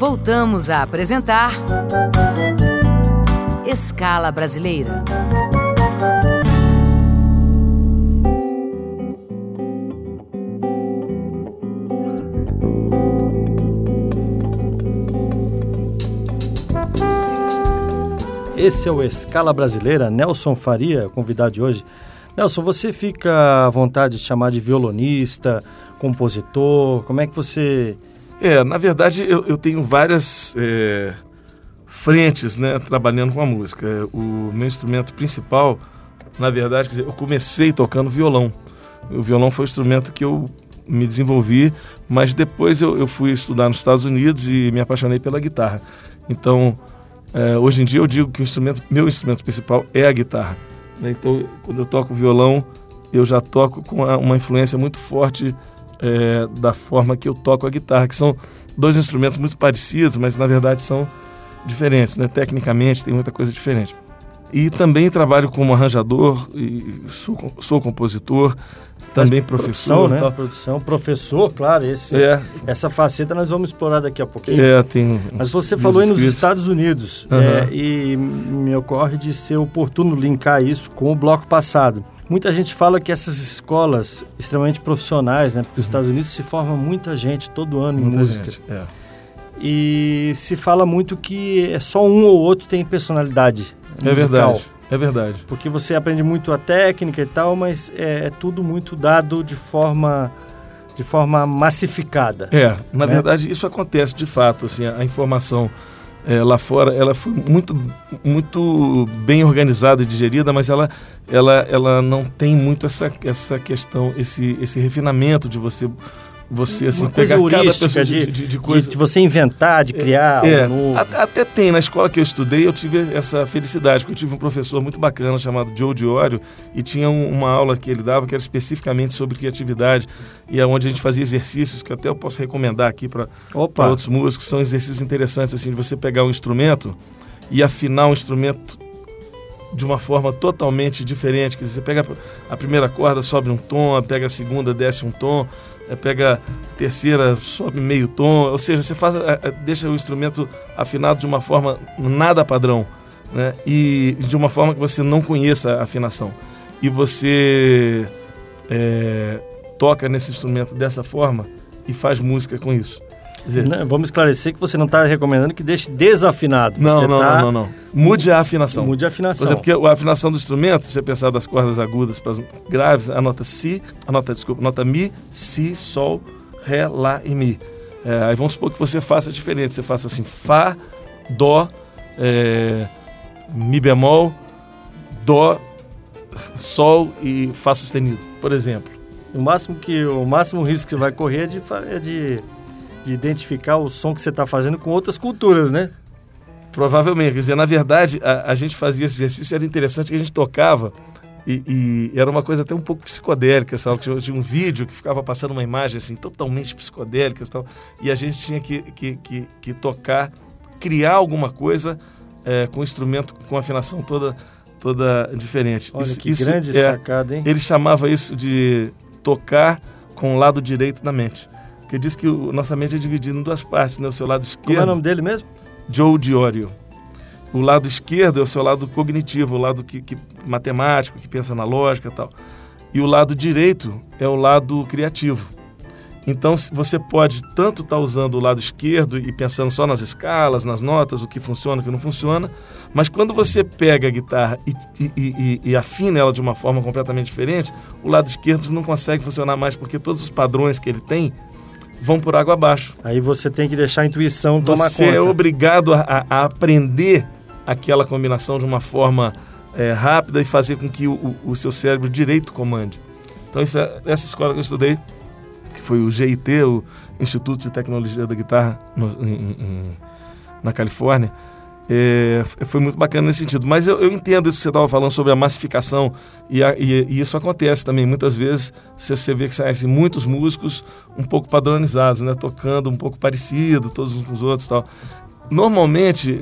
voltamos a apresentar Escala Brasileira. Esse é o Escala Brasileira, Nelson Faria, convidado de hoje. Nelson, você fica à vontade de chamar de violonista, compositor, como é que você... Na verdade, eu tenho várias frentes, né, trabalhando com a música. O meu instrumento principal, na verdade, quer dizer, eu comecei tocando violão. O violão foi o instrumento que eu me desenvolvi, mas depois eu fui estudar nos Estados Unidos e me apaixonei pela guitarra. Então... hoje em dia eu digo que meu instrumento principal é a guitarra. Então, quando eu toco violão, eu já toco com uma influência muito forte da forma que eu toco a guitarra, que são dois instrumentos muito parecidos, mas na verdade são diferentes, né? Tecnicamente tem muita coisa diferente. E também trabalho como arranjador, e sou compositor, também professor, né? Tal. Produção, professor, claro, essa faceta nós vamos explorar daqui a pouquinho. Mas você falou aí nos Estados Unidos, e me ocorre de ser oportuno linkar isso com o bloco passado. Muita gente fala que essas escolas extremamente profissionais, né? Porque nos Estados Unidos se forma muita gente todo ano em música. E se fala muito que só um ou outro tem personalidade musical. É verdade. Porque você aprende muito a técnica e tal, mas é tudo muito dado de forma massificada. Na verdade isso acontece de fato, assim, a informação lá fora, ela foi muito, muito bem organizada e digerida, mas ela não tem muito essa questão, esse refinamento de você assim, pegar cada pessoa de coisa... de você inventar, de criar algo novo. Até tem, na escola que eu estudei, eu tive essa felicidade, porque eu tive um professor muito bacana chamado Joe Diorio, e tinha uma aula que ele dava que era especificamente sobre criatividade, e é onde a gente fazia exercícios, que até eu posso recomendar aqui para outros músicos, são exercícios interessantes, assim, de você pegar um instrumento e afinar um instrumento de uma forma totalmente diferente. Quer dizer, você pega a primeira corda, sobe um tom, pega a segunda, desce um tom, pega a terceira, sobe meio tom, ou seja, você deixa o instrumento afinado de uma forma nada padrão, né? E de uma forma que você não conheça a afinação. E você toca nesse instrumento dessa forma e faz música com isso. Quer dizer, vamos esclarecer que você não está recomendando que deixe desafinado. Não. Mude a afinação. Mude a afinação. Por exemplo, porque a afinação do instrumento, se você pensar das cordas agudas para as graves, a nota Mi, Si, Sol, Ré, Lá e Mi. Aí vamos supor que você faça diferente. Você faça assim, Fá, Dó, Mi bemol, Dó, Sol e Fá sustenido, por exemplo. O máximo risco que você vai correr é de identificar o som que você está fazendo com outras culturas, né? Provavelmente. Quer dizer, na verdade, a gente fazia esse exercício, era interessante que a gente tocava e era uma coisa até um pouco psicodélica, sabe? Tinha um vídeo que ficava passando uma imagem assim, totalmente psicodélica e tal, e a gente tinha que tocar, criar alguma coisa com um instrumento com afinação toda diferente. Olha, que grande sacada, hein? Ele chamava isso de tocar com o lado direito da mente. Porque diz que nossa mente é dividida em duas partes, né? O seu lado esquerdo... Como é o nome dele mesmo? Joe Diorio. O lado esquerdo é o seu lado cognitivo, o lado que matemático, que pensa na lógica e tal. E o lado direito é o lado criativo. Então, você pode tanto estar usando o lado esquerdo e pensando só nas escalas, nas notas, o que funciona, o que não funciona, mas quando você pega a guitarra e afina ela de uma forma completamente diferente, o lado esquerdo não consegue funcionar mais, porque todos os padrões que ele tem vão por água abaixo. Aí você tem que deixar a intuição tomar conta. Você é obrigado a aprender aquela combinação de uma forma rápida e fazer com que o seu cérebro direito comande. Então, essa escola que eu estudei, que foi o GIT, o Instituto de Tecnologia da Guitarra, na Califórnia, foi muito bacana nesse sentido. Mas eu entendo isso que você estava falando sobre a massificação, e isso acontece também. Muitas vezes você vê que saem muitos músicos um pouco padronizados, né? Tocando um pouco parecido, todos uns com os outros e tal. Normalmente,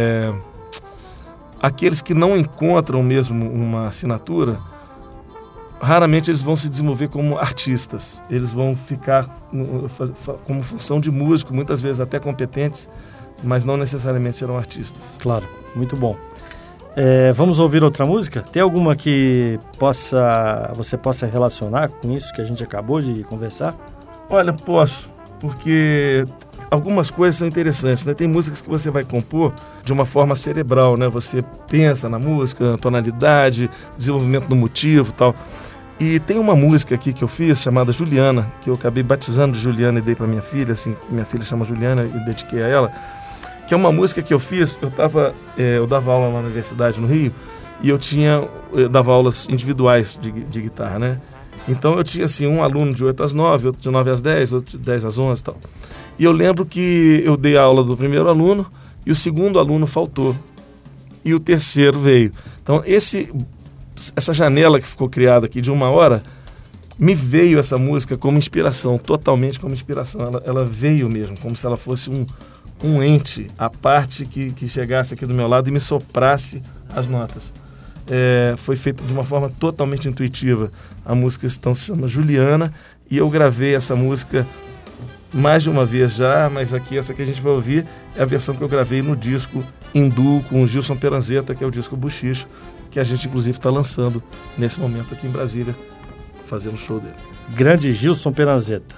aqueles que não encontram mesmo uma assinatura, raramente eles vão se desenvolver como artistas. Eles vão ficar como função de músico, muitas vezes até competentes, mas não necessariamente serão artistas. Claro, muito bom. Vamos ouvir outra música? Tem alguma que você possa relacionar com isso que a gente acabou de conversar? Olha, posso, porque algumas coisas são interessantes, né? Tem músicas que você vai compor de uma forma cerebral, né? Você pensa na música, na tonalidade, desenvolvimento do motivo e tal. E tem uma música aqui que eu fiz, chamada Juliana, que eu acabei batizando de Juliana e dei para minha filha, assim, minha filha chama Juliana e dediquei a ela, que é uma música que eu fiz, eu dava aula na universidade no Rio, e eu dava aulas individuais de guitarra, né? Então eu tinha, assim, um aluno de 8 às 9, outro de 9 às 10, outro de 10 às 11 e tal. E eu lembro que eu dei a aula do primeiro aluno, e o segundo aluno faltou, e o terceiro veio. Então essa janela que ficou criada aqui de 1 hora, me veio essa música como inspiração, totalmente como inspiração. Ela veio mesmo, como se ela fosse um ente à parte que chegasse aqui do meu lado e me soprasse as notas. Foi feita de uma forma totalmente intuitiva. A música então se chama Juliana, e eu gravei essa música mais de uma vez já, mas aqui essa que a gente vai ouvir é a versão que eu gravei no disco Hindu com o Gilson Peranzeta, que é o disco Buchicho, que a gente inclusive está lançando nesse momento aqui em Brasília, fazendo o show dele. Grande Gilson Peranzeta.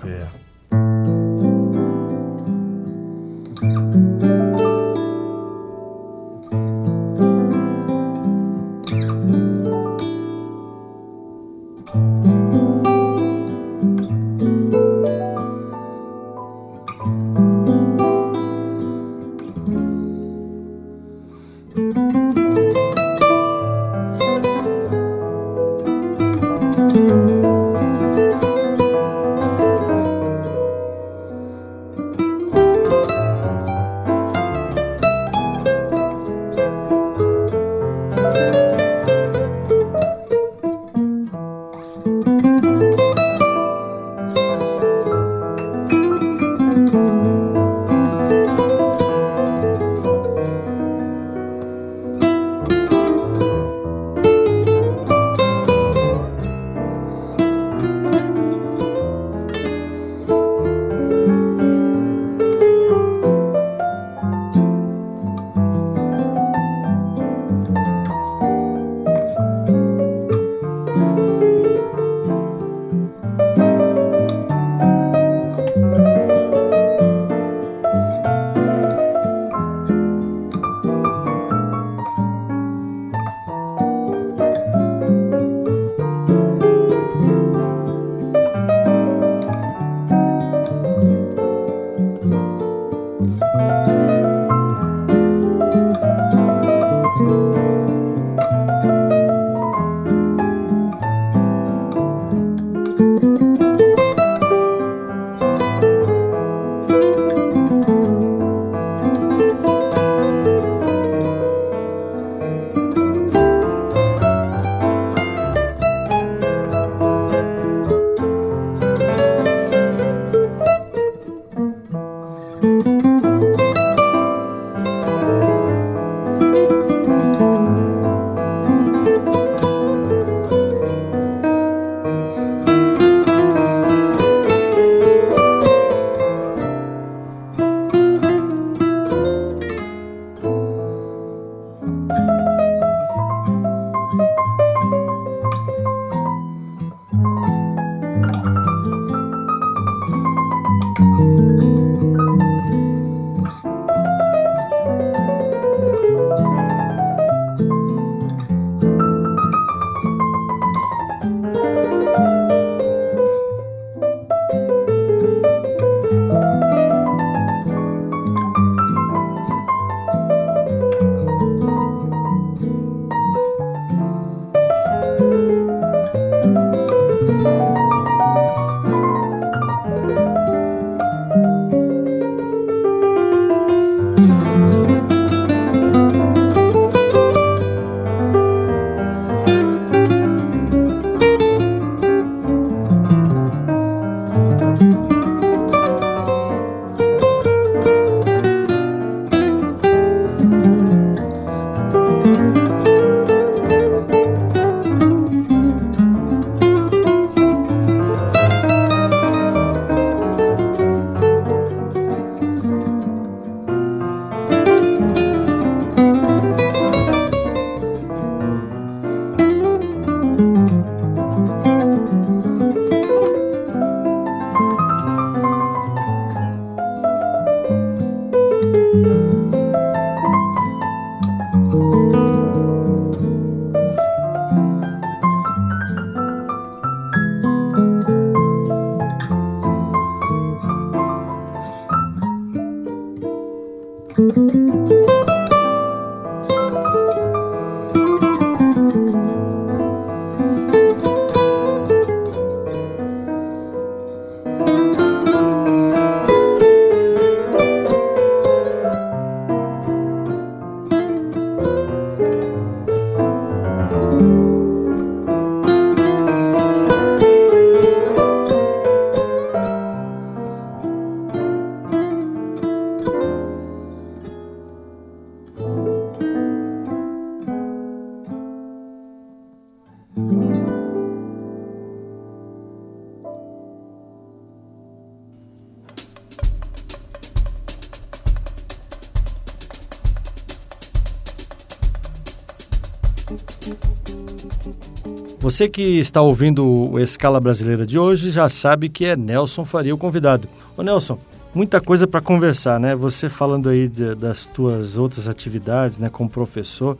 Você que está ouvindo o Escala Brasileira de hoje já sabe que é Nelson Faria o convidado. Ô Nelson, muita coisa para conversar, né? Você falando aí das tuas outras atividades, né, como professor,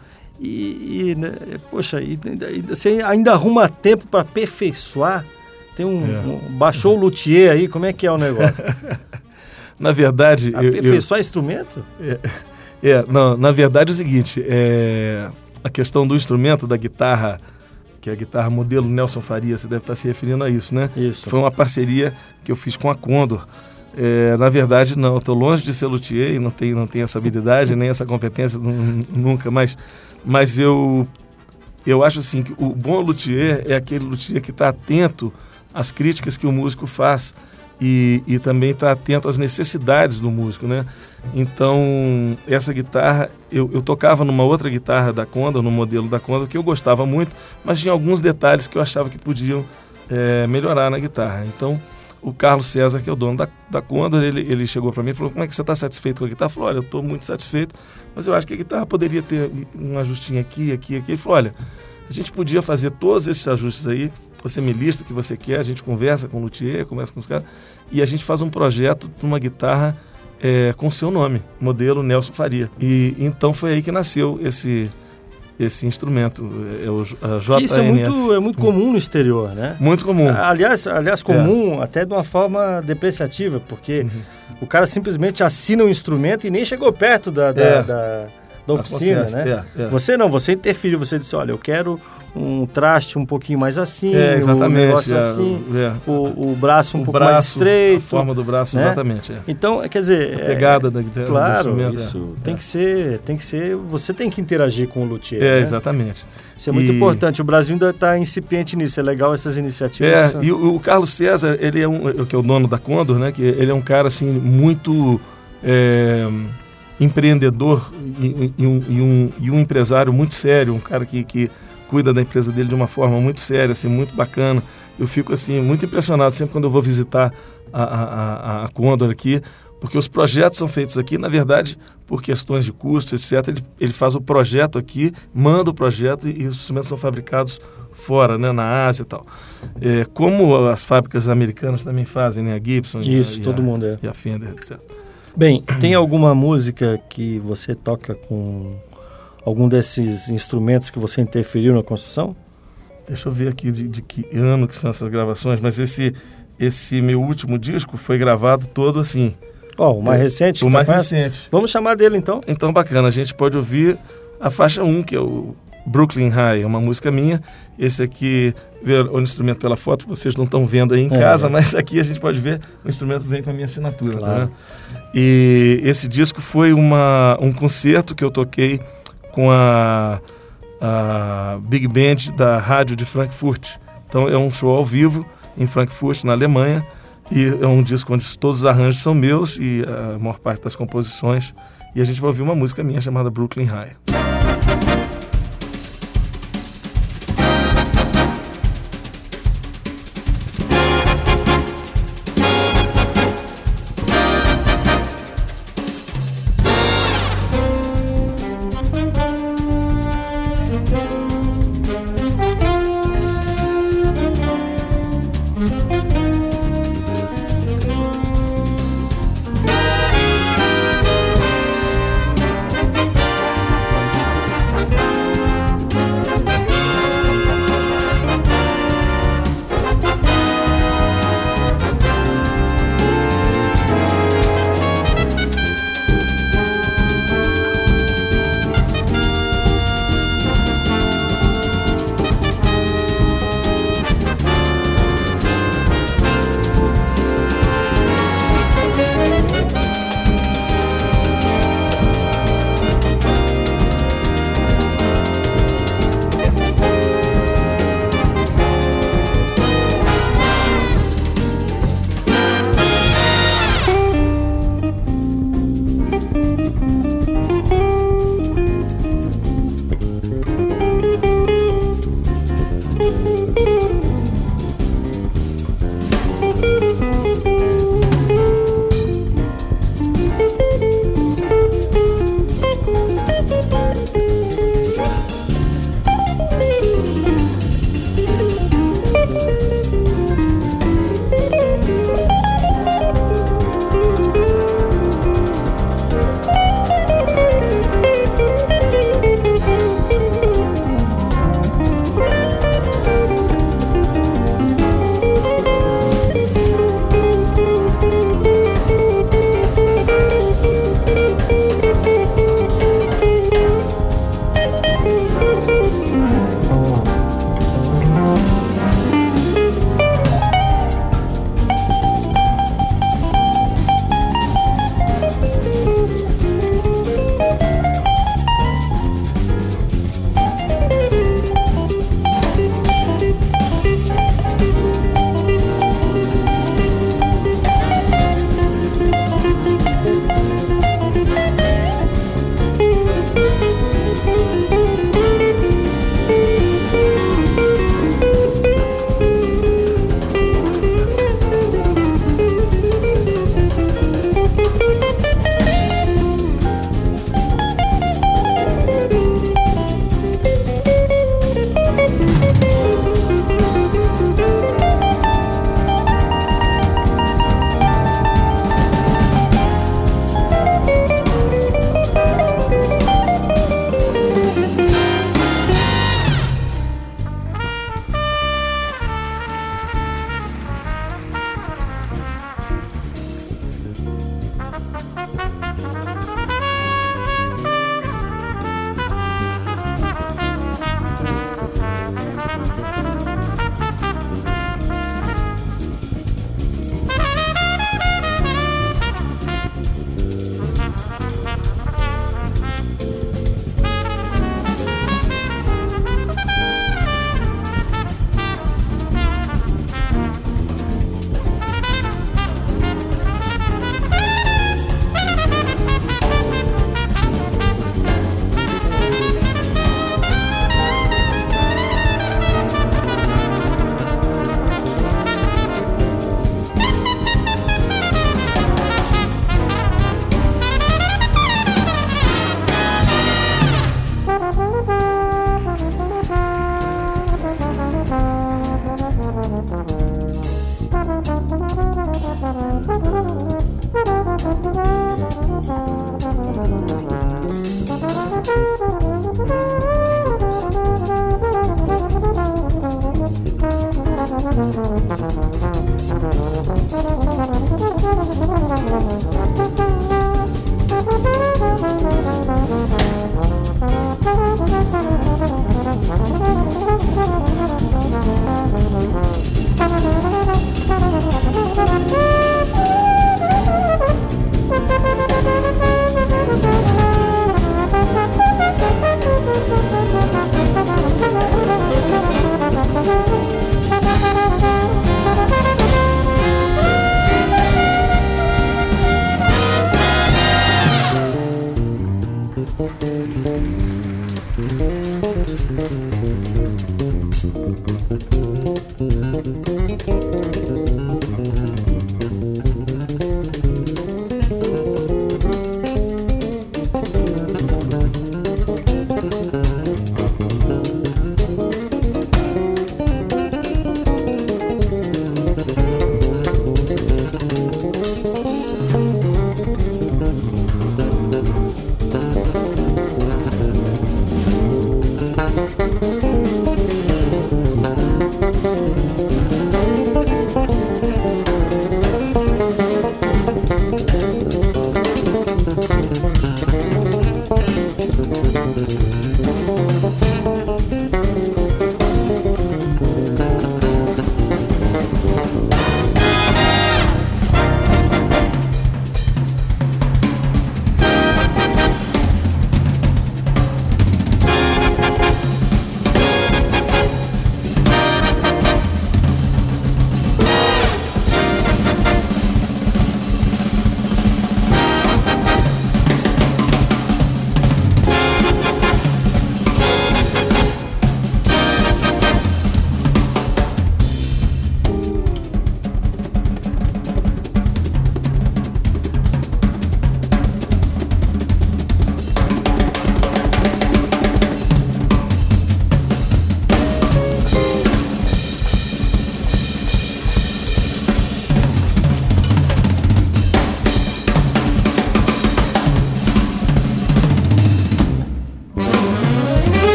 poxa, você ainda arruma tempo para aperfeiçoar? Tem baixou o luthier aí, como é que é o negócio? Na verdade... Aperfeiçoar instrumento? Não, na verdade é o seguinte, a questão do instrumento, da guitarra, que é a guitarra modelo Nelson Faria, você deve estar se referindo a isso, né? Isso. Foi uma parceria que eu fiz com a Condor. Na verdade, não, eu estou longe de ser luthier e não tenho essa habilidade, nem essa competência, nunca, mas eu acho assim, que o bom luthier é aquele luthier que está atento às críticas que o músico faz e também está atento às necessidades do músico, né? Então, essa guitarra, eu tocava numa outra guitarra da Condor, no modelo da Condor, que eu gostava muito, mas tinha alguns detalhes que eu achava que podiam melhorar na guitarra. Então, o Carlos César, que é o dono da Condor, ele chegou para mim e falou: como é que você está satisfeito com a guitarra? Eu falei: olha, eu estou muito satisfeito, mas eu acho que a guitarra poderia ter um ajustinho aqui. Ele falou: olha, a gente podia fazer todos esses ajustes aí, você me lista o que você quer, a gente conversa com o luthier, conversa com os caras, e a gente faz um projeto de uma guitarra com seu nome, modelo Nelson Faria. E então foi aí que nasceu esse instrumento, a JNF. Isso é muito comum no exterior, né? Muito comum. Aliás comum até de uma forma depreciativa, porque o cara simplesmente assina um instrumento e nem chegou perto da oficina, né? Você interferiu, você disse: olha, eu quero um traste um pouquinho mais assim, exatamente, um negócio assim, o braço um pouco mais estreito. A forma do braço, né? Exatamente. Então, quer dizer... A pegada da guitarra. Claro, isso tem que ser... Você tem que interagir com o luthier, né? Exatamente. Isso é muito importante. O Brasil ainda está incipiente nisso. É legal essas iniciativas. E o Carlos César, ele que é o dono da Condor, né? Que ele é um cara, assim, muito... empreendedor e um empresário muito sério, um cara que cuida da empresa dele de uma forma muito séria, assim, muito bacana. Eu fico assim muito impressionado sempre quando eu vou visitar a Condor aqui, porque os projetos são feitos aqui, na verdade, por questões de custo, etc. Ele faz o projeto aqui, manda o projeto e os instrumentos são fabricados fora, né, na Ásia e tal. Como as fábricas americanas também fazem, né, a Gibson e a Fender, etc. Bem, tem alguma música que você toca com algum desses instrumentos que você interferiu na construção? Deixa eu ver aqui de que ano que são essas gravações, mas esse meu último disco foi gravado todo assim. O mais recente? O mais recente. Vamos chamar dele então? Então, bacana, a gente pode ouvir a faixa 1, que é o Brooklyn High, é uma música minha. Esse aqui, ver o instrumento pela foto, vocês não estão vendo aí em casa, mas aqui a gente pode ver, o instrumento vem com a minha assinatura. Claro. Tá? E esse disco foi um concerto que eu toquei com a Big Band da Rádio de Frankfurt. Então é um show ao vivo em Frankfurt, na Alemanha, e é um disco onde todos os arranjos são meus e a maior parte das composições, e a gente vai ouvir uma música minha chamada Brooklyn High.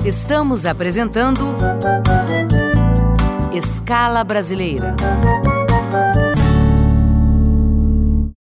Estamos apresentando Escala Brasileira.